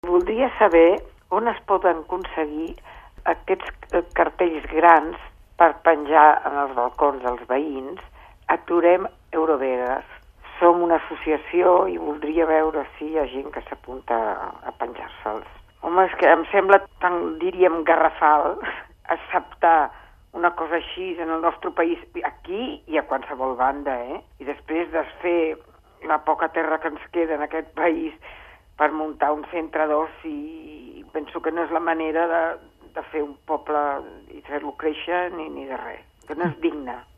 Voldria saber on es poden aconseguir aquests cartells grans per penjar en els balcons dels veïns. Aturem Eurovegas. Som una associació i voldria veure si hi ha gent que s'apunta a penjar-se'ls. Home, és que em sembla tan, diríem, garrafal acceptar una cosa així en el nostre país, aquí i a qualsevol banda, I després desfer la poca terra que ens queda en aquest país per muntar un centre d'oci, penso que no és la manera de fer un poble i fer-lo créixer ni de res, que no és digne.